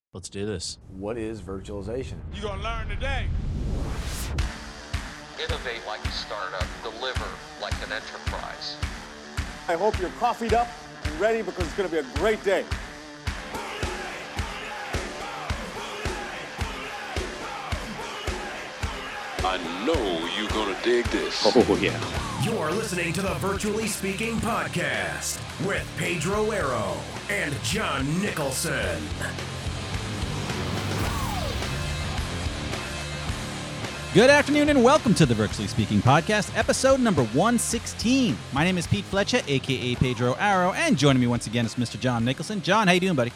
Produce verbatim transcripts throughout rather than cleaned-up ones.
Let's do this. What is virtualization? You're going to learn today. Innovate like a startup, deliver like an enterprise. I hope you're coffeeed up and ready because it's going to be a great day. I know you're going to dig this. Oh, yeah. You're listening to the Virtually Speaking Podcast with Pedro Arrow and John Nicholson. Good afternoon and welcome to the Virtually Speaking Podcast, episode number one sixteen. My name is Pete Fletcher, a k a. Pedro Arrow, and joining me once again is Mister John Nicholson. John, how you doing, buddy?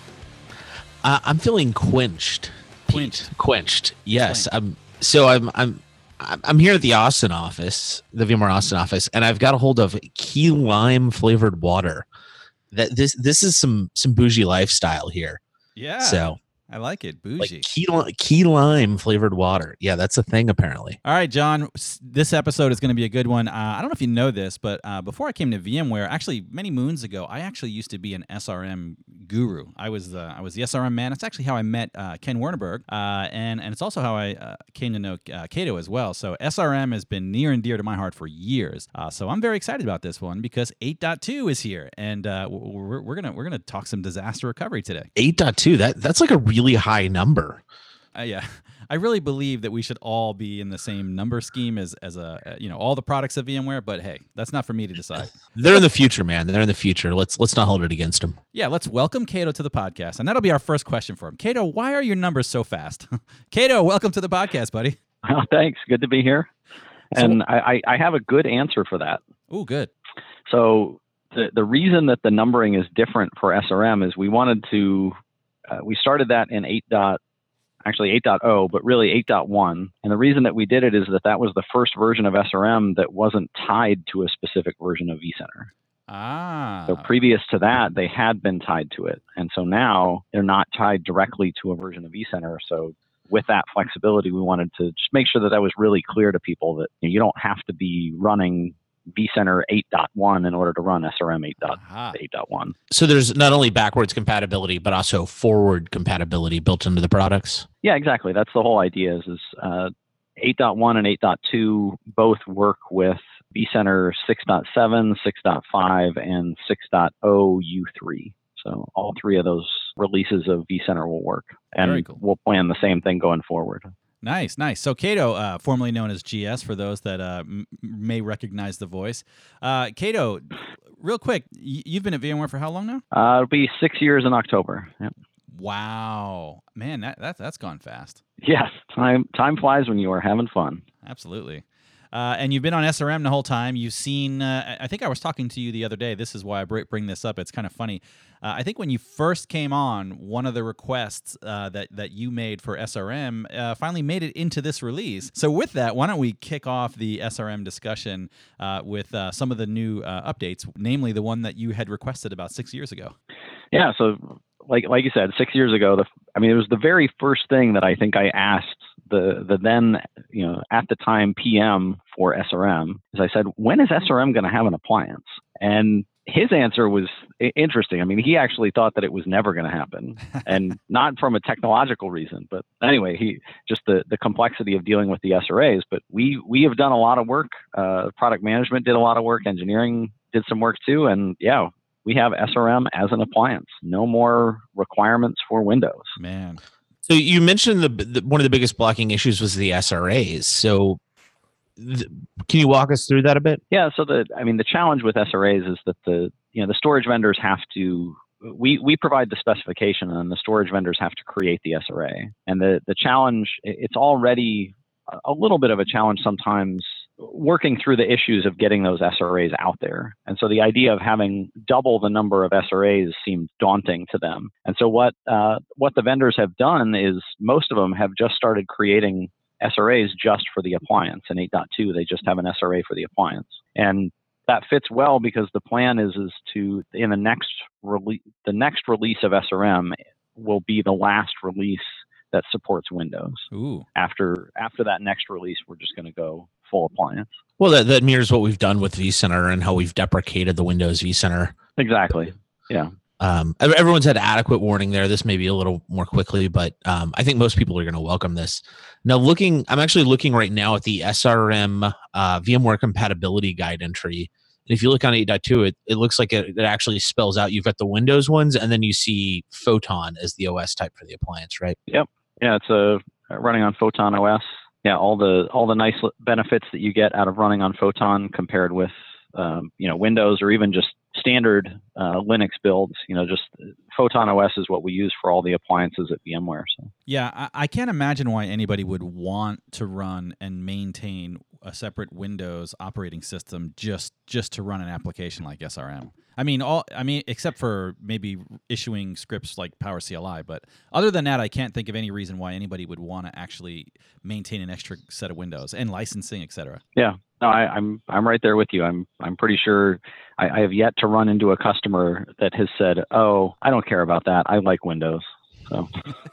Uh, I'm feeling quenched. Quenched. Pete. Quenched. Yes. I'm. So I'm. I'm. I'm here at the Austin office, the VMware Austin office, and I've got a hold of key lime flavored water. That this this is some some bougie lifestyle here. Yeah. So I like it. Bougie. like key key lime flavored water. Yeah, that's a thing apparently. All right, John, this episode is going to be a good one. Uh, I don't know if you know this, but uh, before I came to VMware, actually many moons ago, I actually used to be an S R M guru. I was the I was the S R M man. It's actually how I met uh, Ken Werneberg, uh, and and it's also how I uh, came to know uh, Cato as well. So S R M has been near and dear to my heart for years. Uh, so I'm very excited about this one because eight point two is here, and uh, we're, we're gonna we're gonna talk some disaster recovery today. eight point two. That that's like a really high number. Uh, yeah, I really believe that we should all be in the same number scheme as as a you know all the products of VMware. But hey, that's not for me to decide. They're in the future, man. They're in the future. Let's let's not hold it against them. Yeah, let's welcome Cato to the podcast, and that'll be our first question for him. Cato, why are your numbers so fast? Cato, welcome to the podcast, buddy. Oh, thanks. Good to be here. And so, I, I have a good answer for that. Oh, good. So the the reason that the numbering is different for S R M is we wanted to uh, we started that in eight. Actually eight point oh, but really eight point one. And the reason that we did it is that that was the first version of S R M that wasn't tied to a specific version of vCenter. Ah. So previous to that, they had been tied to it. And so now they're not tied directly to a version of vCenter. So with that flexibility, we wanted to just make sure that that was really clear to people that you know, you don't have to be running vCenter eight point one in order to run S R M eight point one. So there's not only backwards compatibility, but also forward compatibility built into the products? Yeah, exactly. That's the whole idea is, is uh, eight point one and eight point two both work with vCenter six point seven, six point five, and six point oh U three. So all three of those releases of vCenter will work. And Very cool. We'll plan the same thing going forward. Nice, nice. So Cato, uh, formerly known as G S, for those that uh, m- may recognize the voice. Uh, Cato, real quick, y- you've been at VMware for how long now? Uh, it'll be six years in October. Yep. Wow, man, that, that that's gone fast. Yes, time time flies when you are having fun. Absolutely. Uh, and you've been on S R M the whole time. You've seen, uh, I think I was talking to you the other day. This is why I bring this up. It's kind of funny. Uh, I think when you first came on, one of the requests uh, that, that you made for S R M uh, finally made it into this release. So with that, why don't we kick off the S R M discussion uh, with uh, some of the new uh, updates, namely the one that you had requested about six years ago. Yeah, so like like you said, six years ago, the, I mean, it was the very first thing that I think I asked the the then, you know, at the time P M for S R M, is I said, when is S R M going to have an appliance? And his answer was interesting. I mean, he actually thought that it was never going to happen, and not from a technological reason, but anyway, he just the, the complexity of dealing with the S R As. But we we have done a lot of work. Uh, product management did a lot of work. Engineering did some work too. And yeah, we have S R M as an appliance. No more requirements for Windows. Man. So you mentioned the, the one of the biggest blocking issues was the S R As. So th- can you walk us through that a bit? Yeah. So the I mean the challenge with S R As is that the you know the storage vendors have to we we provide the specification and the storage vendors have to create the S R A. And the the challenge it's already a little bit of a challenge sometimes working through the issues of getting those S R As out there. And so the idea of having double the number of S R As seemed daunting to them. And so what uh, what the vendors have done is most of them have just started creating S R As just for the appliance. In eight point two, they just have an S R A for the appliance. And that fits well because the plan is is to, in the next release, the next release of S R M will be the last release that supports Windows. Ooh. After after that next release, we're just going to go full appliance. Well, that, that mirrors what we've done with vCenter and how we've deprecated the Windows vCenter. Exactly. Yeah. Um, ev- everyone's had adequate warning there. This may be a little more quickly, but um, I think most people are going to welcome this. Now, looking, I'm actually looking right now at the S R M uh, VMware compatibility guide entry. And if you look on eight point two, it, it looks like it, it actually spells out. You've got the Windows ones, and then you see Photon as the O S type for the appliance, right? Yep. Yeah, it's a running on Photon O S. Yeah, all the all the nice benefits that you get out of running on Photon compared with um, you know Windows or even just standard uh, Linux builds. You know, just Photon O S is what we use for all the appliances at VMware. So Yeah, I, I can't imagine why anybody would want to run and maintain a separate Windows operating system just just to run an application like S R M. I mean, all I mean, except for maybe issuing scripts like PowerCLI, but other than that, I can't think of any reason why anybody would want to actually maintain an extra set of Windows and licensing, et cetera. yeah, no, I, I'm I'm right there with you. I'm I'm pretty sure I, I have yet to run into a customer that has said, "Oh, I don't care about that. I like Windows." So.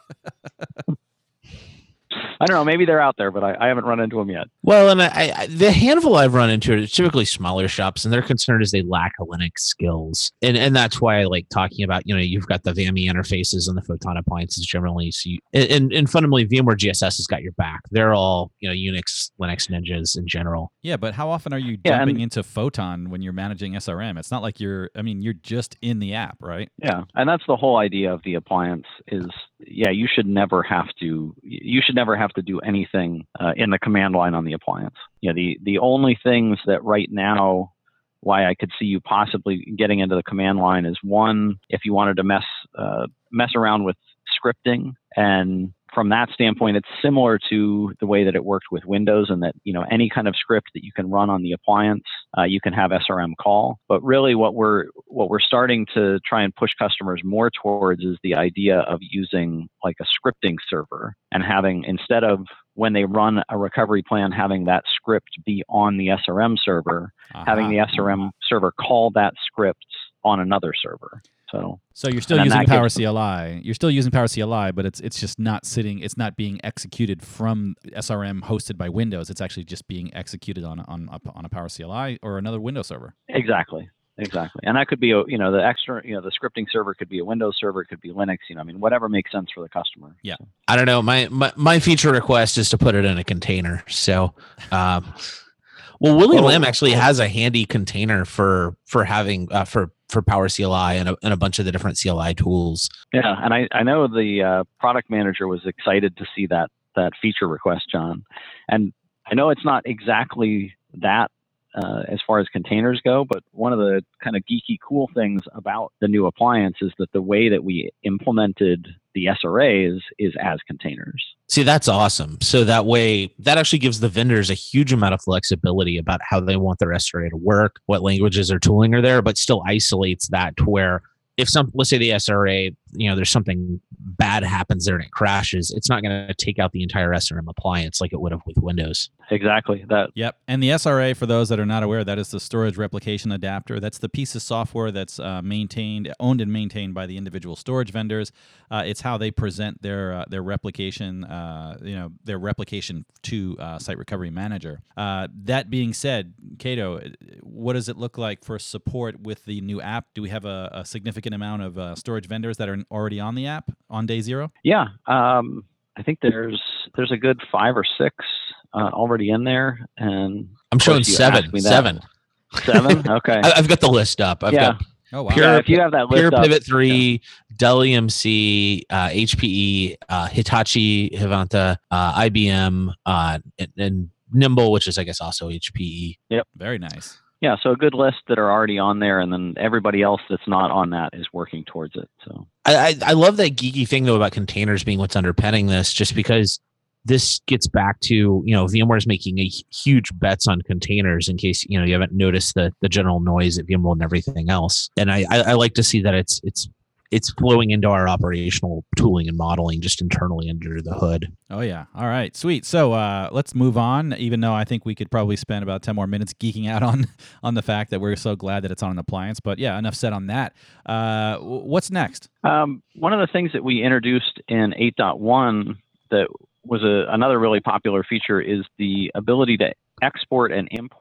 I don't know. Maybe they're out there, but I, I haven't run into them yet. Well, and I, I, the handful I've run into are typically smaller shops, and their concern is they lack Linux skills, and and that's why I like talking about. You know, you've got the V M E interfaces and the Photon appliances generally. So, you, and and fundamentally, VMware G S S has got your back. They're all you know Unix, Linux ninjas in general. Yeah, but how often are you Yeah, jumping and- into Photon when you're managing S R M? It's not like you're. I mean, you're just in the app, right? Yeah, and that's the whole idea of the appliance. Is yeah, you should never have to. You should never have to do anything uh, in the command line on the appliance. You know, the the only things that right now, why I could see you possibly getting into the command line is one, if you wanted to mess uh, mess around with scripting, and from that standpoint, it's similar to the way that it worked with Windows, and that you know any kind of script that you can run on the appliance, uh, you can have S R M call. But really, what we're what we're starting to try and push customers more towards is the idea of using like a scripting server and having, instead of when they run a recovery plan, having that script be on the S R M server, Uh-huh. having the S R M server call that script on another server. So, So you're still And then using that gives- PowerCLI. You're still using PowerCLI, but it's it's just not sitting. It's not being executed from S R M hosted by Windows. It's actually just being executed on a- on a, on a PowerCLI or another Windows server. exactly. Exactly. And that could be, a, you know, the extra, you know, the scripting server could be a Windows server, it could be Linux, you know, I mean, whatever makes sense for the customer. Yeah. So, I don't know. My my, my feature request is to put it in a container. So, um, well, Willie Oh, Lim actually oh. has a handy container for for having uh, for for PowerCLI and a, and a bunch of the different C L I tools. yeah. And I, I know the uh, product manager was excited to see that, that feature request, John. And I know it's not exactly that uh, as far as containers go, but one of the kind of geeky cool things about the new appliance is that the way that we implemented the S R As is as containers. See, that's awesome. So that way, that actually gives the vendors a huge amount of flexibility about how they want their S R A to work, what languages or tooling are there, but still isolates that to where if some, let's say the S R A, you know, there's something bad happens there and it crashes, it's not going to take out the entire S R M appliance like it would have with Windows. Exactly. That Yep. And the S R A, for those that are not aware, that is the storage replication adapter. That's the piece of software that's uh, maintained, owned and maintained by the individual storage vendors. Uh, it's how they present their uh, their replication, uh, you know, their replication to uh, Site Recovery Manager. Uh, that being said, Cato, what does it look like for support with the new app? Do we have a, a significant amount of uh, storage vendors that are already on the app on day zero? Yeah, um, I think there's there's a good five or six uh, already in there, and I'm of showing course you seven. asked me that. Seven. Seven. Okay. I, I've got the list up. I've yeah. got Oh, wow. Pure- yeah. If you have that list Pure up, Pivot three, Dell E M C, uh, H P E, uh, Hitachi, Hivanta, uh, I B M, uh, and, and Nimble, which is I guess also H P E. Very nice. yeah. So a good list that are already on there, and then everybody else that's not on that is working towards it. So I, I I love that geeky thing though about containers being what's underpinning this, just because this gets back to, you know, VMware's making a huge bets on containers in case, you know, you haven't noticed the the general noise at VMworld and everything else. And I, I, I like to see that it's it's it's flowing into our operational tooling and modeling just internally under the hood. Oh, yeah. All right. Sweet. So uh, let's move on, even though I think we could probably spend about ten more minutes geeking out on on the fact that we're so glad that it's on an appliance. But yeah, enough said on that. Uh, w- what's next? um, one of the things that we introduced in eight point one that was a, another really popular feature is the ability to export and import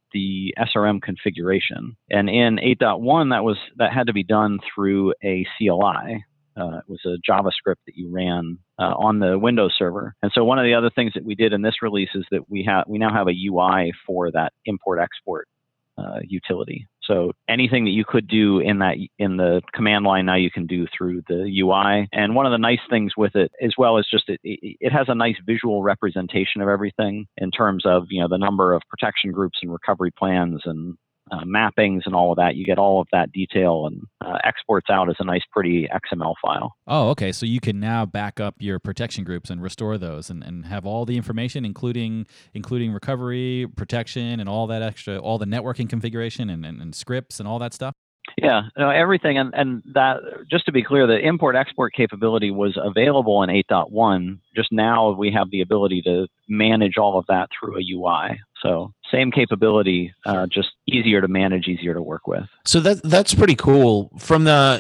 the S R M configuration. And in eight point one, that was that had to be done through a C L I. Uh, it was a JavaScript that you ran uh, on the Windows server. And so one of the other things that we did in this release is that we have we now have a U I for that import-export uh, utility. So anything that you could do in that in the command line, now you can do through the U I. And one of the nice things with it, as well as just it, it has a nice visual representation of everything in terms of, you know, the number of protection groups and recovery plans and uh, mappings and all of that. You get all of that detail and uh, exports out as a nice, pretty X M L file. Oh, okay. So you can now back up your protection groups and restore those and, and have all the information, including including recovery, protection, and all that extra, all the networking configuration and, and, and scripts and all that stuff? Yeah, no, everything. And, and that, just to be clear, the import-export capability was available in eight point one. Just now we have the ability to manage all of that through a U I. So same capability, uh, just easier to manage, easier to work with. So that that's pretty cool. From the,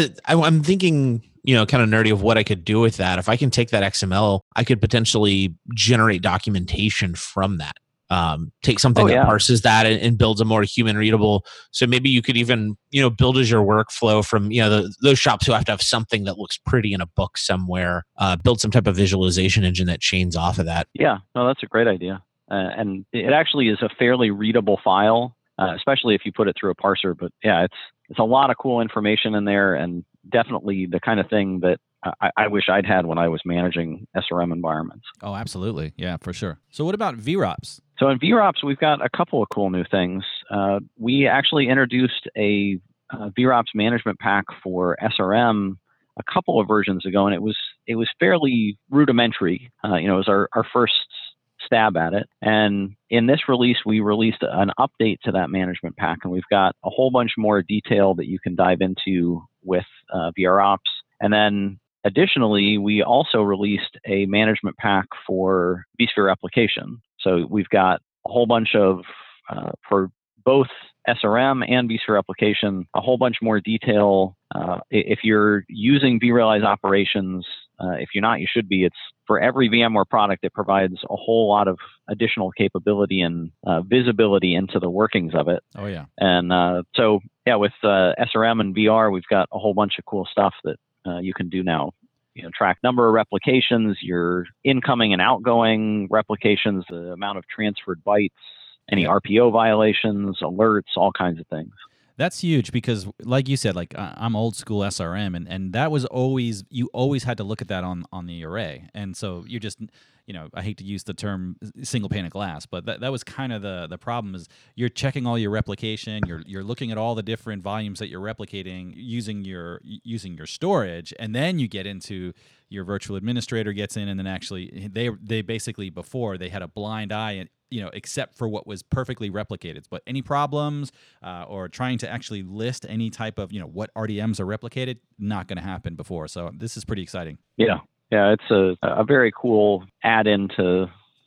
I'm thinking, you know, kind of nerdy of what I could do with that. If I can take that X M L, I could potentially generate documentation from that. Um, take something Oh, that yeah. parses that and, and builds a more human readable. So maybe you could even, you know, build as your workflow from, you know, the, those shops who have to have something that looks pretty in a book somewhere, uh, build some type of visualization engine that chains off of that. Yeah, no, that's a great idea. Uh, and it actually is a fairly readable file, uh, especially if you put it through a parser. But yeah, it's it's a lot of cool information in there, and definitely the kind of thing that I, I wish I'd had when I was managing S R M environments. Oh, absolutely. Yeah, for sure. So what about V ROPS? So in V ROPS, we've got a couple of cool new things. Uh, we actually introduced a uh, V ROPS management pack for S R M a couple of versions ago, and it was it was fairly rudimentary. Uh, you know, it was our, our first stab at it. And in this release, we released an update to that management pack, and we've got a whole bunch more detail that you can dive into with uh, V ROPS. And then additionally, we also released a management pack for vSphere replication. So we've got a whole bunch of, uh, for both S R M and vSphere replication, a whole bunch more detail. Uh, if you're using vRealize operations, uh, if you're not, you should be. It's for every VMware product, it provides a whole lot of additional capability and uh, visibility into the workings of it. Oh, yeah. And uh, so, yeah, with uh, S R M and V R, we've got a whole bunch of cool stuff that uh, you can do now. You know, track number of replications, your incoming and outgoing replications, the amount of transferred bytes, any R P O violations, alerts, all kinds of things. That's huge because, like you said, like I- I'm old school S R M, and, and that was always, you always had to look at that on, on the array. And so you just, you know, I hate to use the term single pane of glass, but that, that was kind of the, the problem is you're checking all your replication, you're you're looking at all the different volumes that you're replicating using your using your storage, and then you get into your virtual administrator gets in, and then actually they they basically before they had a blind eye and, you know, except for what was perfectly replicated. But any problems uh, or trying to actually list any type of, you know, what R D Ms are replicated, not going to happen before. So this is pretty exciting. Yeah. Yeah, it's a, a very cool add-in to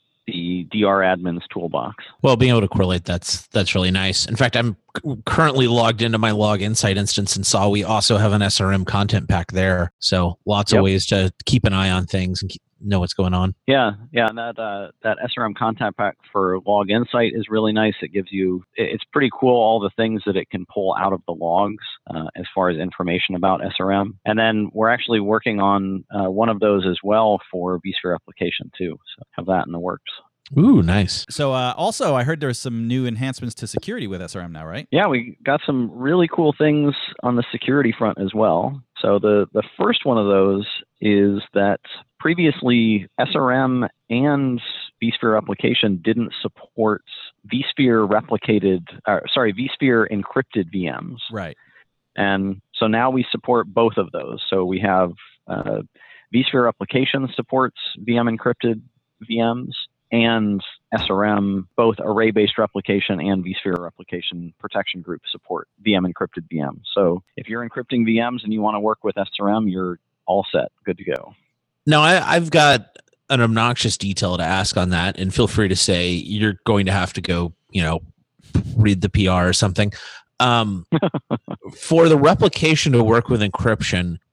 the D R admin's toolbox. Well, being able to correlate, that's that's really nice. In fact, I'm c- currently logged into my Log Insight instance and saw we also have an S R M content pack there. So lots Yep. of ways to keep an eye on things and keep, know what's going on. Yeah, yeah, and that uh, that S R M content pack for Log Insight is really nice. It gives you, it- it's pretty cool, all the things that it can pull out of the logs uh, as far as information about S R M. And then we're actually working on uh, one of those as well for vSphere replication too. So have that in the works. Ooh, nice. So uh, also, I heard there's some new enhancements to security with S R M now, right? Yeah, we got some really cool things on the security front as well. So the, the first one of those is that previously S R M and vSphere replication didn't support vSphere replicated, uh, sorry, vSphere encrypted V Ms. Right. And so now we support both of those. So we have uh, vSphere replication supports V M encrypted V Ms, and S R M, both array-based replication and vSphere replication protection group support V M encrypted V Ms. So if you're encrypting V Ms and you want to work with S R M, you're all set, good to go. Now, I, I've got an obnoxious detail to ask on that, and feel free to say you're going to have to go, you know, read the P R or something. Um, for the replication to work with encryption,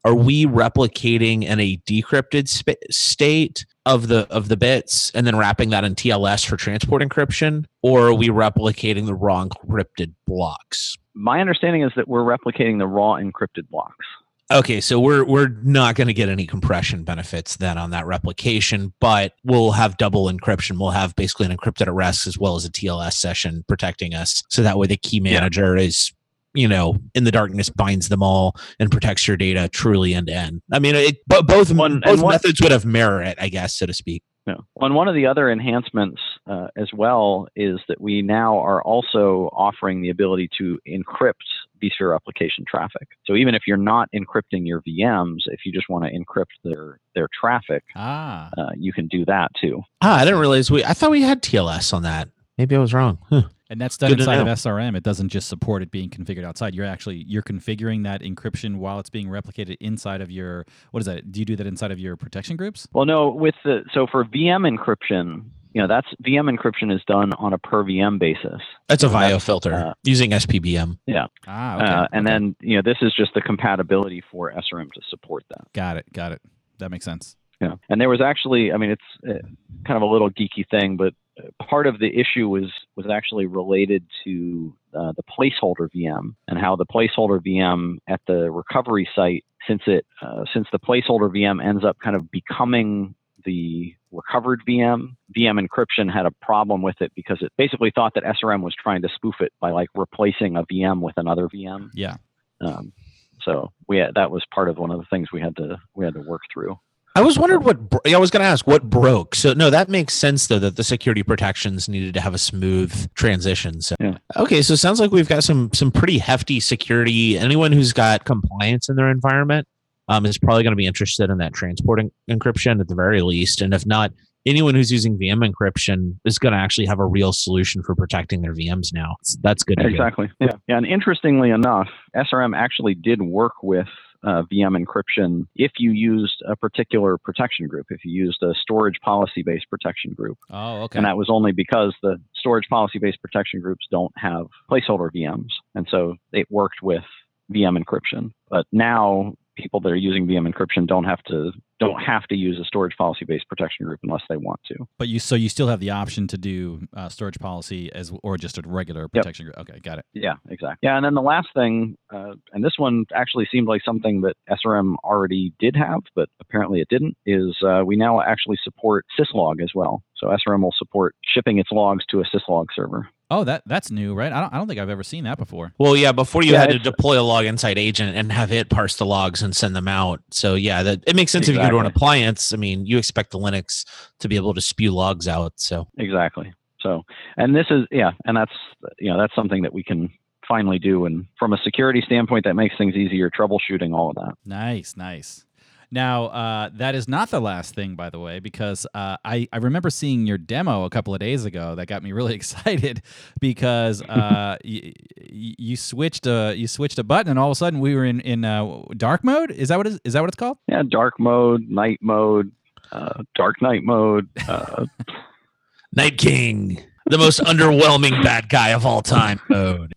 are we replicating in a decrypted sp- state of the of the bits and then wrapping that in T L S for transport encryption, or are we replicating the raw encrypted blocks? My understanding is that we're replicating the raw encrypted blocks. Okay, so we're we're not going to get any compression benefits then on that replication, but we'll have double encryption. We'll have basically an encrypted at rest as well as a T L S session protecting us. So that way the key manager yeah. is, you know, in the darkness binds them all and protects your data truly end to end. I mean, it, but both, one, both one, methods would have merit, I guess, so to speak. Yeah. And one of the other enhancements uh, as well is that we now are also offering the ability to encrypt vSphere replication traffic. So even if you're not encrypting your V Ms, if you just want to encrypt their their traffic, ah. uh, you can do that too. Ah, I didn't realize we. I thought we had T L S on that. Maybe I was wrong. Huh. And that's done Good inside of S R M. It doesn't just support it being configured outside. You're actually you're configuring that encryption while it's being replicated inside of your. What is that? Do you do that inside of your protection groups? Well, no. With the so for V M encryption, you know, that's V M encryption is done on a per V M basis. That's a V I O filter uh, using S P B M. Yeah. Ah. Okay. Uh, and okay. then you know this is just the compatibility for S R M to support that. Got it. Got it. That makes sense. Yeah. And there was actually, I mean, it's uh, kind of a little geeky thing, but part of the issue was was actually related to uh, the placeholder V M and how the placeholder V M at the recovery site, since it uh, since the placeholder V M ends up kind of becoming the recovered V M, V M encryption had a problem with it because it basically thought that S R M was trying to spoof it by like replacing a V M with another V M. Yeah. Um, so we had, that was part of one of the things we had to we had to work through. I was wondering what bro- I was going to ask what broke. So no, that makes sense though that the security protections needed to have a smooth transition. So yeah. Okay, so it sounds like we've got some some pretty hefty security. Anyone who's got compliance in their environment um, is probably going to be interested in that transport en- encryption at the very least, and if not, anyone who's using V M encryption is going to actually have a real solution for protecting their V Ms now. That's good. To exactly. hear. Yeah. Yeah. And interestingly enough, S R M actually did work with Uh, V M encryption if you used a particular protection group, if you used a storage policy-based protection group. Oh, okay. And that was only because the storage policy-based protection groups don't have placeholder V Ms. And so it worked with V M encryption. But now people that are using V M encryption don't have to don't have to use a storage policy-based protection group unless they want to. But you so you still have the option to do uh, storage policy as or just a regular protection yep. group. Okay, got it. Yeah, exactly. Yeah, and then the last thing, uh, and this one actually seemed like something that S R M already did have, but apparently it didn't, is uh, we now actually support syslog as well. So S R M will support shipping its logs to a syslog server. Oh, that that's new, right? I don't I don't think I've ever seen that before. Well, yeah, before you yeah, had to deploy a log inside agent and have it parse the logs and send them out. So yeah, that it makes sense exactly. if you go to an appliance. I mean, you expect the Linux to be able to spew logs out. So exactly. So, and this is yeah, and that's you know that's something that we can finally do. And from a security standpoint, that makes things easier, troubleshooting, all of that. Nice, nice. Now, uh, that is not the last thing, by the way, because uh, I, I remember seeing your demo a couple of days ago that got me really excited because uh, y- y- you switched a you switched a button and all of a sudden we were in in uh, dark mode. Is that what it is, is that what it's called? Yeah, dark mode, night mode, uh, dark night mode, uh, Night King, the most underwhelming bad guy of all time mode.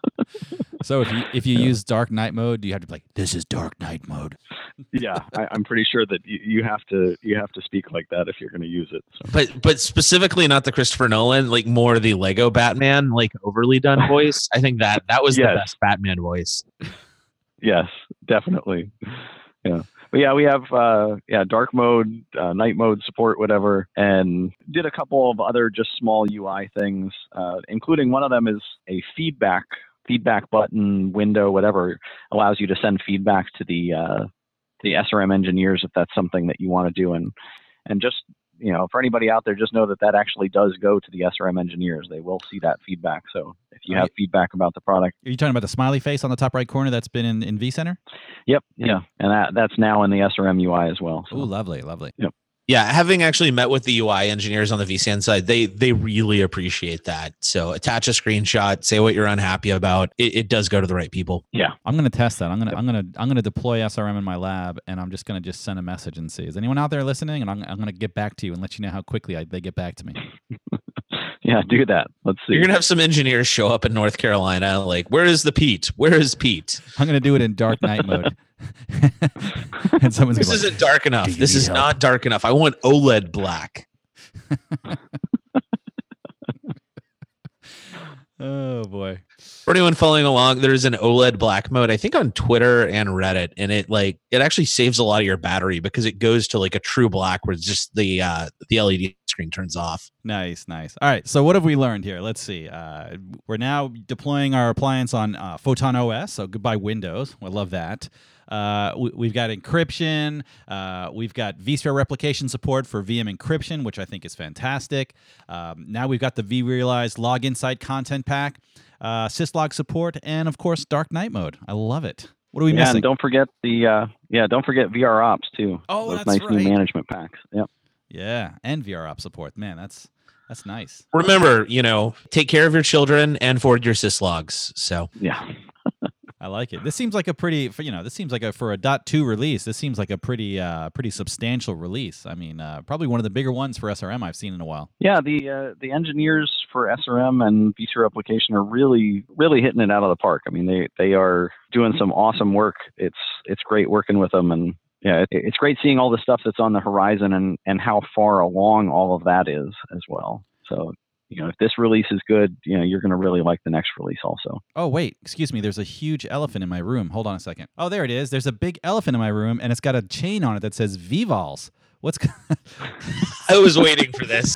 So if you if you use dark night mode, do you have to be like, this is dark night mode? Yeah, I, I'm pretty sure that you, you have to you have to speak like that if you're going to use it. So. But but specifically not the Christopher Nolan, like more the Lego Batman, like overly done voice. I think that that was yes. the best Batman voice. Yes, definitely. Yeah. But yeah, we have uh, yeah dark mode, uh, night mode support, whatever, and did a couple of other just small U I things, uh, including one of them is a feedback feedback button window, whatever, allows you to send feedback to the uh, the S R M engineers if that's something that you want to do, and and just you know for anybody out there, just know that that actually does go to the S R M engineers. They will see that feedback. So if you have feedback about the product, are you talking about the smiley face on the top right corner that's been in, in vCenter? Yep, yeah, and that that's now in the S R M U I as well. So. Ooh, lovely, lovely. Yep. Yeah, having actually met with the U I engineers on the vSAN side, they they really appreciate that. So attach a screenshot, say what you're unhappy about. It, it does go to the right people. Yeah, I'm gonna test that. I'm gonna I'm gonna I'm gonna deploy S R M in my lab, and I'm just gonna just send a message and see is anyone out there listening, and I'm I'm gonna get back to you and let you know how quickly I, they get back to me. Yeah, do that. Let's see. You're gonna have some engineers show up in North Carolina, like, where is the Pete? Where is Pete? I'm gonna do it in dark night mode. and someone's This gonna be like, isn't dark enough. "Do you This need is help?" not dark enough. I want OLED black. Oh boy. For anyone following along, there's an OLED black mode, I think on Twitter and Reddit, and it like it actually saves a lot of your battery because it goes to like a true black where it's just the uh, the L E D screen turns off. Nice, nice. All right, so what have we learned here? Let's see. Uh, we're now deploying our appliance on uh, Photon O S, so goodbye Windows. I love that. Uh, we, we've got encryption. Uh, we've got vSphere replication support for V M encryption, which I think is fantastic. Um, now we've got the vRealize Log Insight content pack, uh, syslog support, and of course Dark Night mode. I love it. What are we yeah, missing? and don't forget the uh, yeah, don't forget V R Ops too. Oh, Those that's nice right. new management packs. Yep. Yeah, and V R Op support. Man, that's that's nice. Remember, you know, take care of your children and forward your syslogs. So Yeah. I like it. This seems like a pretty, for, you know, this seems like a for a dot two release. This seems like a pretty, uh, pretty substantial release. I mean, uh, probably one of the bigger ones for S R M I've seen in a while. Yeah, the uh, the engineers for S R M and vSphere replication are really really hitting it out of the park. I mean, they they are doing some awesome work. It's it's great working with them, and yeah, it, it's great seeing all the stuff that's on the horizon and and how far along all of that is as well. So, you know, if this release is good, you know, you're going to really like the next release also. Oh, wait, excuse me. There's a huge elephant in my room. Hold on a second. Oh, there it is. There's a big elephant in my room, and it's got a chain on it that says V-Vols. What's I was waiting for this.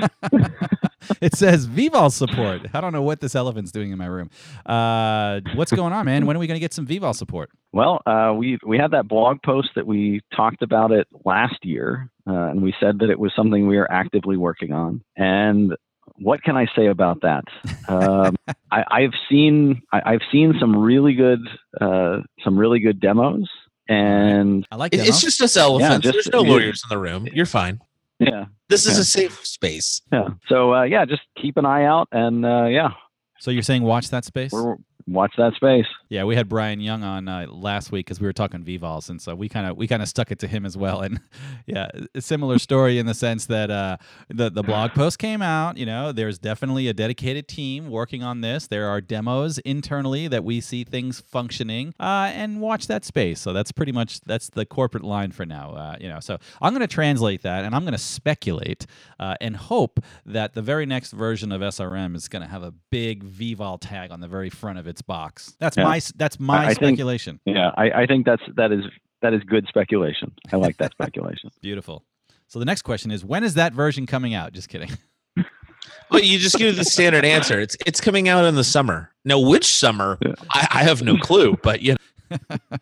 It says V-Vol support. I don't know what this elephant's doing in my room. Uh, what's going on, man? When are we going to get some V-Vol support? Well, uh, we we had that blog post that we talked about it last year, uh, and we said that it was something we are actively working on. And what can I say about that? Um, I, I've seen I, I've seen some really good uh, some really good demos, and I like It- that. it's just us elephants. just- There's no yeah. lawyers in the room. You're fine. yeah, This is Yeah. a safe space. yeah. So uh, yeah, just keep an eye out, and uh, yeah, So you're saying watch that space? we're, watch that space. Yeah, we had Brian Young on uh, last week because we were talking V-Vols, and so we kind of we kind of stuck it to him as well. And yeah, a similar story in the sense that uh, the the blog post came out. You know, there's definitely a dedicated team working on this. There are demos internally that we see things functioning, uh, and watch that space. So that's pretty much that's the corporate line for now. Uh, you know, so I'm going to translate that, and I'm going to speculate uh, and hope that the very next version of S R M is going to have a big V-Vol tag on the very front of its box. That's Yeah. my that's my I- I think- speculation. Yeah, I, I think that's that is that is good speculation. I like that speculation. Beautiful. So the next question is, when is that version coming out? Just kidding. Well, you just give the standard answer. It's it's coming out in the summer. Now, which summer? Yeah. I, I have no clue. But you know,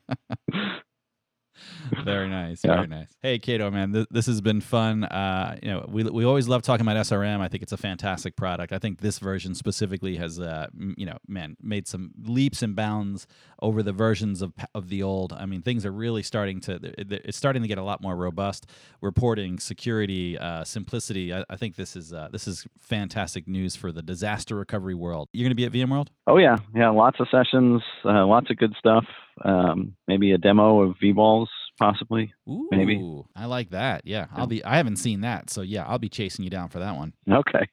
Very nice. Yeah. Very nice. Hey, Cato, man, th- this has been fun. Uh, you know, we we always love talking about S R M. I think it's a fantastic product. I think this version specifically has, uh, m- you know, man, made some leaps and bounds over the versions of pa- of the old. I mean, things are really starting to. th- th- It's starting to get a lot more robust. Reporting, security, uh, simplicity. I, I think this is uh, this is fantastic news for the disaster recovery world. You're going to be at VMworld? Oh yeah, yeah, lots of sessions, uh, lots of good stuff. Um, maybe a demo of V-Balls, possibly. Ooh, Maybe. I like that. Yeah, I'll be. I haven't seen that, so yeah, I'll be chasing you down for that one. Okay.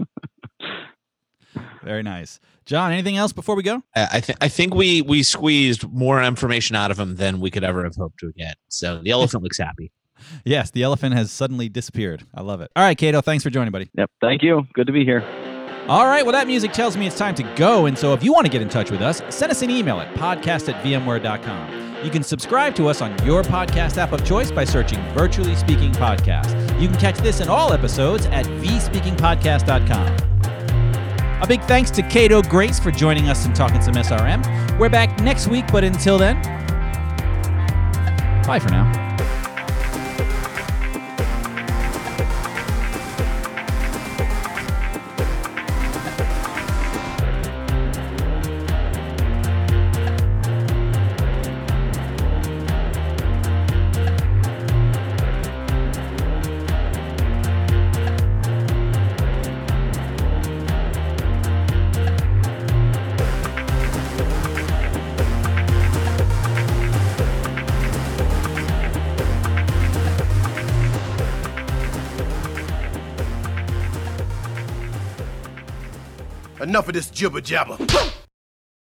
Very nice, John. Anything else before we go? I I, th- I think we we squeezed more information out of him than we could ever have hoped to get. So the elephant looks happy. Yes, the elephant has suddenly disappeared. I love it. All right, Cato, thanks for joining, buddy. Yep. Thank you. Good to be here. All right, well, that music tells me it's time to go. And so if you want to get in touch with us, send us an email at podcast at vmware dot com. You can subscribe to us on your podcast app of choice by searching Virtually Speaking Podcast. You can catch this and all episodes at v speaking podcast dot com. A big thanks to Cato Grace for joining us and talking some S R M. We're back next week, but until then, bye for now. Enough of this jibber jabber.